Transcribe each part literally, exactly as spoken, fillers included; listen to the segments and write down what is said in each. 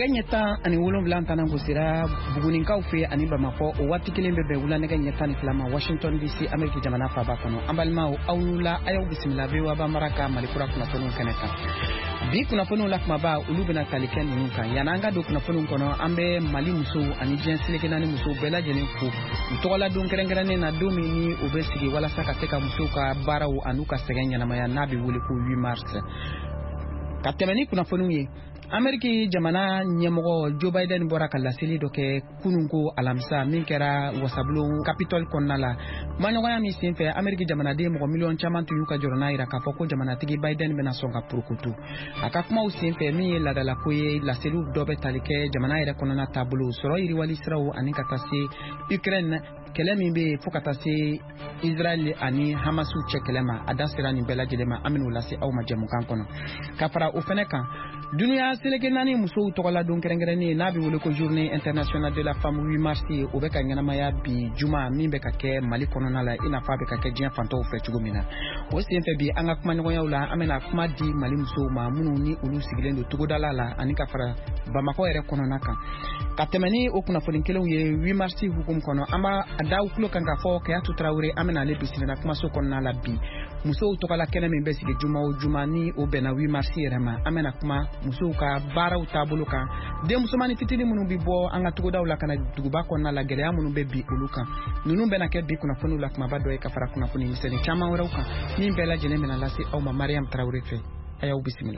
nɛgɛ ɲɛ tan ani wolonwula tana gosira buguninkaw fɛ ani Bamakɔ o waati kelen bɛ bɛn wula nɛgɛ ɲɛ tan ni fila ma Washington D C Amérique jamana faaba kɔnɔ. An balimaw aw n'u la a y'aw bisimila V O A Bamara Mali kura kunnafoniw kɛnɛ kan. Bi kunnafoniw la kumaba olu bɛna tali kɛ ninnu kan. Yan'an an ka don kunnafoniw kɔnɔ an bɛ Mali musow ani diɲɛ seleke naani musow bɛɛ lajɛlen fo. U tɔgɔla don kɛrɛnkɛrɛnnen na don min ni u bɛ sigi walasa ka se ka musow ka baaraw an'u ka sɛgɛn ɲɛnamaya n'a bɛ wele ko huit mars. Ka tɛmɛ ni kunnafoniw ye, Amérique jamana ɲɛmɔgɔ Joe Biden bɔra ka laseli dɔ kɛ kununko alamisa min kɛra wasabulon Capitol kɔnɔna la. Kumaɲɔgɔnya min senfɛ Amérique jamanaden mɔgɔ miliyɔn caman tun y'u ka jɔrɔna jira k'a fɔ ko jamanatigi Biden bɛna sɔn ka purukutu. A ka kumaw senfɛ min ye ladalako ye laseliw dɔ bɛ tali kɛ jamana yɛrɛ kɔnɔna taabolo sɔrɔ yiriwali siraw ani ka taa se Ukraine kɛlɛ min bɛ fo ka taa se Israel ani Hamasu cɛ kɛlɛ ma a da sera nin bɛɛ lajɛlen ma an bɛn'o lase aw ma jɛmukan kɔnɔ. Ka fara o fɛnɛ kan duniya seleke naani musow tɔgɔla don kɛrɛnkɛrɛnnen n'a bɛ wele ko journée internationale de la femme huit mars o bɛ ka ɲɛnamaya bi juma min bɛ ka kɛ Mali kɔnɔna la i n'a fɔ a bɛ ka kɛ diɲɛ fantanw fɛ cogo min na. O senfɛ bi an ka kumaɲɔgɔnyaw la an bɛna kuma di Mali musow ma minnu ni olu sigilen don togodala la ani ka fara Bamakɔ yɛrɛ kɔnɔna kan. Ka tɛmɛ ni o kunnafoni kelenw ye huit mars hukumu kɔnɔ an b'a da aw tulo kan k'a fɔ Kayatu Tarawele an bɛna ale bisimila kumaso kɔnɔna la bi. Musow tɔgɔla kɛnɛ min bɛ sigi juma o juma ni o bɛnna huit mars yɛrɛ ma an bɛna kuma musow ka baaraw taabolo kan. Den musomani fitinin minnu bɛ bɔ an ka togodaw la ka na duguba kɔnɔna la gɛlɛya minnu bɛ bi olu kan. Ninnu bɛna kɛ bi kunnafoniw la kumaba dɔ ye ka fara kunnafoni misɛnnin caman wɛrɛw kan min bɛɛ lajɛlen bɛna lase aw ma Mariam Tarawele fɛ. A y'aw bisimila.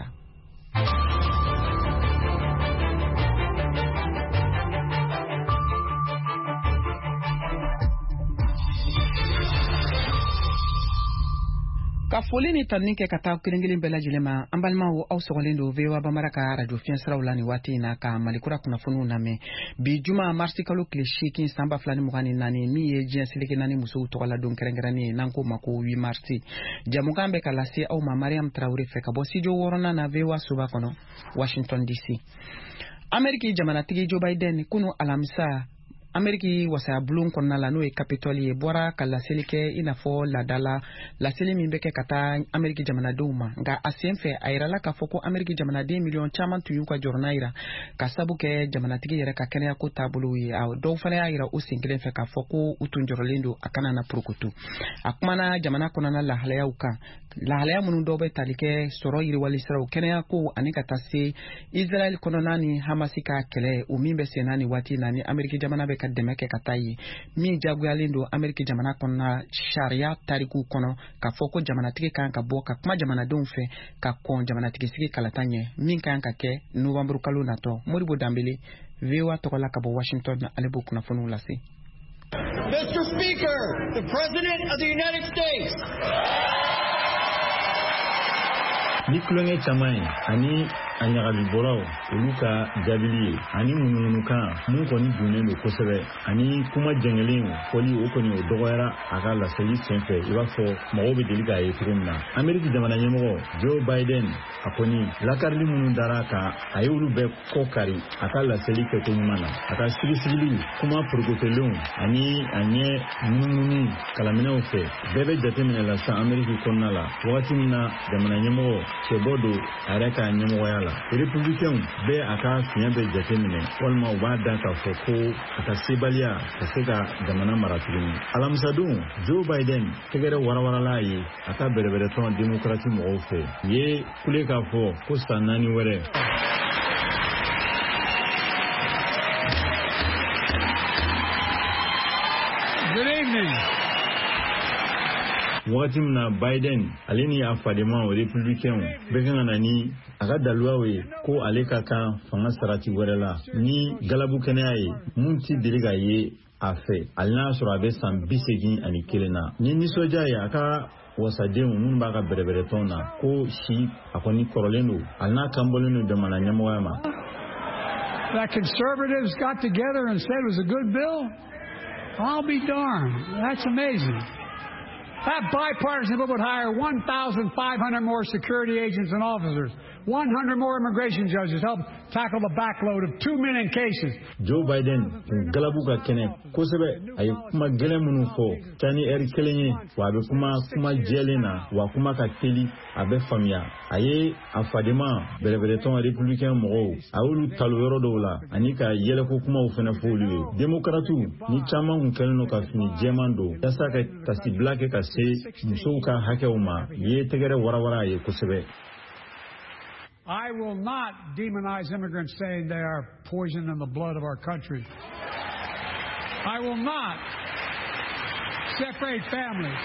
Ka foli ni tanni kɛ ka taa kelen kelen bɛɛ lajɛlen ma an balimaw aw sɔgɔlen don V O A Bamara ka radio fiɲɛ siraw la ni waati in na ka Mali kura kunnafoniw lamɛn. Bi juma marsi kalo tile seegin san ba fila ni mugan ni naani min ye diɲɛ seleke naani musow tɔgɔla don kɛrɛnkɛrɛnnen ye n'an ko ma ko huit mars. Jamukan bɛ ka lase aw ma Mariam Tarawele fɛ ka bɔ studio wɔɔrɔnan na V O A soba kɔnɔ Washington D C. Amérique jamanatigi Joe Biden kunu alamisa Amérique wasaya bulon kɔnɔna la n'o ye Capitol ye bɔra ka laseli kɛ i n'a fɔ ladala laseli min bɛ kɛ ka taa Amérique jamanadenw ma nka a senfɛ a yirala k'a fɔ ko Amérique jamanaden miliyɔn caman tun y'u ka jɔrɔna yira ka sabu kɛ jamanatigi yɛrɛ ka kɛnɛyako taabolo ye a dɔw fana y'a yira o sen kelen fɛ k'a fɔ ko u tun jɔrɔlen don a kana na purukutu. A kumana jamana kɔnɔna lahalayaw kan lahalaya minnu dɔw bɛ tali kɛ sɔrɔ yiriwali siraw kɛnɛyako ani ka taa se Israel kɔnɔna ni Hamasi ka kɛlɛ o min bɛ senna ni waati na ni Amérique jamana bɛ ka dɛmɛ kɛ ka taa ye min jagoyalen don Amérique jamana kɔnɔna sariya tariku kɔnɔ k'a fɔ ko jamanatigi kan ka bɔ ka kuma jamanadenw fɛ ka kɔn jamanatigi sigi kalata ɲɛ min kan ka kɛ novembre kalo natɔ. Moribo Dambele V O A tɔgɔla ka bɔ Washington ale b'o kunnafoniw lase. Mister Speaker, the President of the United States. Ni kulonkɛ caman ye ani a ɲagabibɔlaw olu ka jaabili ye ani ŋunuŋunukan mun kɔni donnen don kosɛbɛ ani kuma jɛngɛlen fɔli o kɔni o dɔgɔyara a ka laseli senfɛ i b'a fɔ mɔgɔw bɛ deli k'a ye cogo min na. Amérique jamana ɲɛmɔgɔ Joe Biden a kɔni lakarili minnu dara kan a ye olu bɛɛ kɔ kari a ka laseli kɛko ɲuman na. A ka sigisigiliw kuma porokotelenw ani a ɲɛ munumunu kalaminɛw fɛ bɛɛ bɛ jateminɛ la sisan Amérique kɔnɔna la wagati min na jamana ɲɛmɔgɔ cɛbɔ don a yɛrɛ ka ɲɛmɔgɔya la. Républicains bɛɛ a ka fiɲɛ bɛ jateminɛ walima u b'a da k'a fɔ ko a ka sebaliya ka se ka jamana mara tuguni. Alamisadon Joe Biden tɛgɛrɛ warawarala ye a ka bɛrɛbɛrɛtɔn démocratie mɔgɔw fɛ u ye kule k'a fɔ ko san naani wɛrɛ Good evening. wagati min na Biden ale ni a fadenma o républicains bɛɛ kan ka na ni a ka daluyaw ye ko ale ka kan fanga sarati wɛrɛ la ni galabu kɛnɛya ye mun ti deli ka ye a fɛ hali n'a sɔrɔ a bɛ san bi seegin ani kelen na. Ni nisɔndiya ye a ka wasadenw minnu b'a ka bɛrɛbɛrɛtɔn na ko si a kɔni kɔrɔlen don hali n'a kan bɔlen don jamana ɲɛmɔgɔya ma. That conservatives got together and said it was a good bill? I'll be darned. That's amazing. That bipartisan bill would hire one thousand five hundred more security agents and officers, one hundred more immigration judges, help tackle the backload of two million cases. Joe Biden galabuga kene kosebe ay kuma gele munu fo tani eri kelenye wa be kuma kuma jelena wa kuma ka teli abe famia aye afadema belebele ton républicain mo awulu talo yoro dola anika yele ko kuma ofena foliwe demokratu ni chama nkelno ka fini jemando yasa ka tasi black ka se musoka hakewma ye tegere warawara ye kosebe. I will not demonize immigrants saying they are poison in the blood of our country. I will not separate families.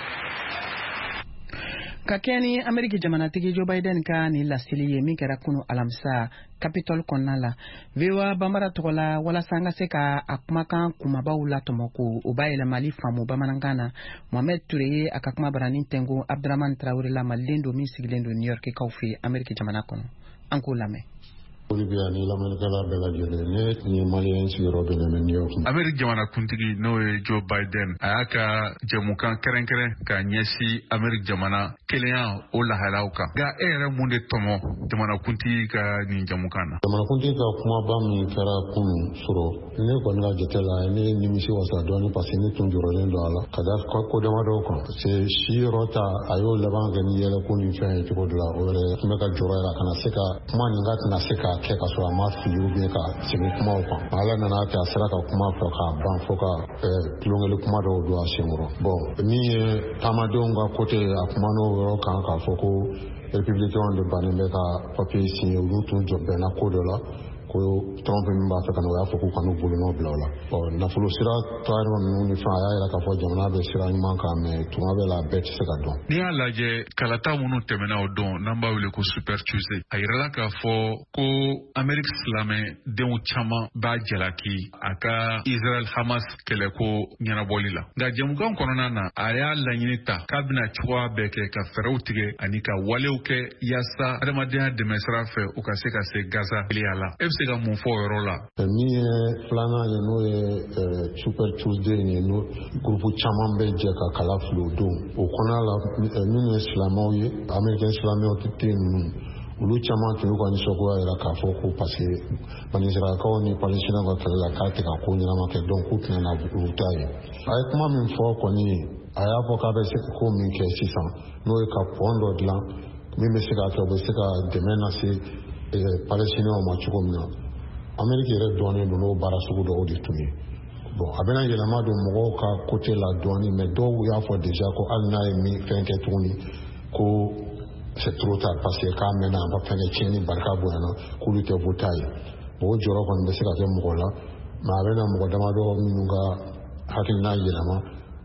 Kakeni Amerika jamanatigi Joe Biden ka ni lasili ye min kɛra kunu alamisa Capitol kɔnɔna la vewa bambara tɔgɔla walasa an ka se ka a kumakan kumabaw latɔmɔ ko o b'a yɛlɛmali faamu bamanankan na Mohamed Ture ye a ka kuma barani tɛngo Abdurahman Traore la maliden do min sigilen do New York kaw fɛ Amerika jamana kɔnɔ an k'o lamɛn. Bolivia ni lamɛnnikɛla bɛɛ lajɛlen ne ni maliyɛn sigiyɔrɔ bɛnnen bɛ New York. Amerika jamana kuntigi n'o ye Joe Biden a y'a ka jɛmukan kɛrɛnkɛrɛn ka ɲɛsin Amerika jamana kelenya o lahalaw kan nka e yɛrɛ mun de tɔmɔ jamana kuntigi ka nin jɛmukan na. Jamana kuntigi ka kumaba min kɛra kunun sɔrɔ ne kɔni ka jate la ne nimisi wasa dɔɔni parce que ne tun jɔrɔlen don a la ka da ko damadɔ kan parce que si yɔrɔ ta a y'o laban kɛ ni yɛlɛ ko ni fɛn ye cogo dɔ la o yɛrɛ tun bɛ ka jɔrɔ yɛrɛ a kana se ka kuma nin ka tɛna se ka kɛ ka sɔrɔ a ma fili ou bien ka segin kumaw kan ala nana kɛ a sera ka kuma fɔ k'a ban fo ka tulonkɛli kuma dɔw don a senkɔrɔ bon min ye taamadenw ka kote a kuma n'o yɔrɔ kan k'a fɔ ko républicains de bannen bɛ ka papier signé olu tun jɔ bɛnna ko dɔ la ko Trump min b'a fɛ ka na o y'a fɔ k'u ka n'u bolonɔ bila o la bon nafolo sira taayɔrɔ ninnu ni fɛn a y'a yira k'a fɔ jamana bɛ sira ɲuman kan mais tuma bɛɛ la a bɛɛ tɛ se ka dɔn. N'i y'a lajɛ kalata minnu tɛmɛna o don n'an b'a wele ko Super Tuesday a yirala k'a fɔ ko Amerika silamɛdenw caman b'a jalaki a ka Israel Hamas kɛlɛko ɲɛnabɔli la nka jɛmukan kɔnɔna na a y'a laɲini ta k'a bɛna cogoya bɛɛ kɛ ka fɛɛrɛw tigɛ ani ka walew kɛ yaasa adamadenya dɛmɛ sira fɛ u ka se ka se Gaza teliya la. E bɛ se ka mun fɔ o yɔrɔ la? Min ye filanan ye n'o ye Super Tuesday ye n'o gurupu caman bɛ jɛ ka kala fili o don o kɔnɔna la minnu ye silamɛw ye Amerikɛn silamɛw tɛ ninnu olu caman tun y'u ka nisɔngoya yira k'a fɔ ko parce que Israɛlakaw ni Palestiniens ka kɛlɛ la k'a tɛ ka ko ɲɛnama kɛ donc k'u tɛna na olu ta ye a ye kuma min fɔ kɔni a y'a fɔ k'a bɛ se ko min kɛ sisan n'o ye ka pont dɔ dilan min bɛ se k'a kɛ o bɛ se ka dɛmɛ lase Palestiniens ma cogo min na Amerika yɛrɛ dɔɔnin don n'o baara sugu dɔw de tun ye bon a bɛna yɛlɛma don mɔgɔw ka côté la dɔɔnin mais dɔw y'a fɔ déjà ko hali n'a ye min fɛn kɛ tuguni ko c'est trop tard parce que k'a mɛnna a ma fɛn kɛ tiɲɛni barika bonyana k'olu tɛ bota ye bon o jɔyɔrɔ kɔni bɛ se ka kɛ mɔgɔ la mais a bɛna mɔgɔ damadɔ minnu ka hakilina yɛlɛma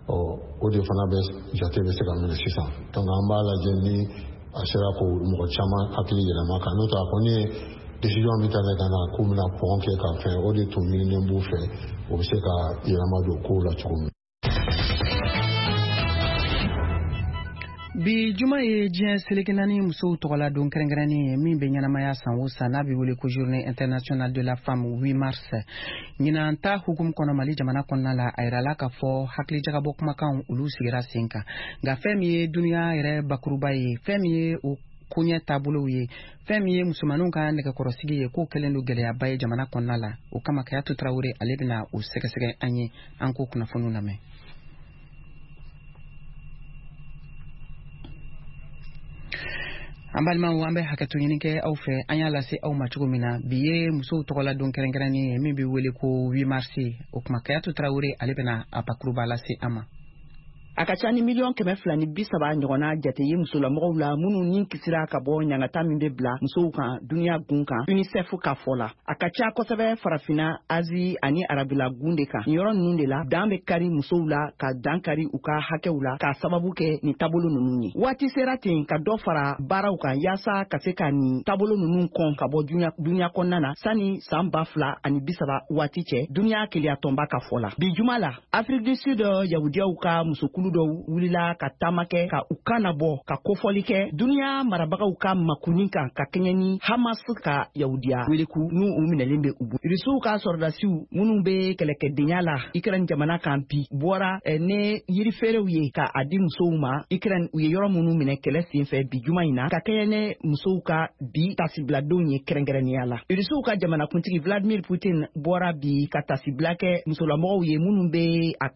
o de fana bɛ jate bɛ se ka minɛ sisan donc an b'a lajɛ ni a sera ko mɔgɔ caman hakili yɛlɛma kan n'o tɛ a kɔni ye décision min ta ne ka na k'u bɛna pɔn kɛ ka fɛn o de tun ɲininen b'u fɛ o bɛ se ka yɛlɛma don kow la cogo min. Bi juma ye diɲɛ seleke naani musow tɔgɔla don kɛrɛnkɛrɛnnen ye min bɛ ɲɛnamaya san o san n'a bɛ wele ko journée internationale de la femme huit mars ɲinan ta hukumu kɔnɔ Mali jamana kɔnɔna la a yirala k'a fɔ hakilijagabɔ kumakan olu sigira sen kan nka fɛn min ye duniya yɛrɛ bakuruba ye fɛn min ye o koɲɛ taabolow ye fɛn min ye musomanninw ka nɛgɛkɔrɔsigi ye k'o kɛlen don gɛlɛyaba ye jamana kɔnɔna la o kama Kayatu Traore ale bɛna o sɛgɛsɛgɛ an ye an k'o kunnafoniw lamɛn. An balimaw an bɛ hakɛto ɲini kɛ aw fɛ an y'a lase aw ma cogo min na bi ye musow tɔgɔla don kɛrɛnkɛrɛnnen ye min bɛ wele ko huit mars o kuma Kayatu Traore ale bɛna a bakuruba lase an ma. A ka ca ni miliyɔn kɛmɛ fila ni bi saba ɲɔgɔnna jate ye musolamɔgɔw la minnu ni kisira ka bɔ ɲangata min bɛ bila musow kan duniya gun kan UNICEF ka fɔ la. A ka ca kosɛbɛ Farafina, Azi ani Arabila gun de kan. Nin yɔrɔ ninnu de la dan bɛ kari musow la ka dan kari u ka hakɛw la ka sababu kɛ nin taabolo ninnu ye. Waati sera ten ka dɔ fara baaraw kan yaasa ka se ka nin taabolo ninnu kɔn ka bɔ duniya kɔnɔna na sani san ba fila ani bi saba waati cɛ duniya keleyatɔnba ka fɔ la. Bi juma la Afrique du Sud yahudiyaw ka musokulu olu dɔw wulila ka taama kɛ ka u kan nabɔ ka kofɔli kɛ duniya marabagaw ka makunin kan ka kɛɲɛ ni Hamas ka yahudiya weleku n'u u minɛlen bɛ u bolo. Irisiw ka sɔrɔdasiw minnu bɛ kɛlɛkɛdenya la Ukraine jamana kan bi bɔra ne yirifeerew ye ka a di musow ma. Ukraine u ye yɔrɔ minnu minɛ kɛlɛ senfɛ bi juma in na ka kɛɲɛ ne musow ka bi tasibiladenw ye kɛrɛnkɛrɛnnenya la. Irisiw ka jamanakuntigi Vladimir Putin bɔra bi ka tasibila kɛ musolamɔgɔw ye minnu bɛ a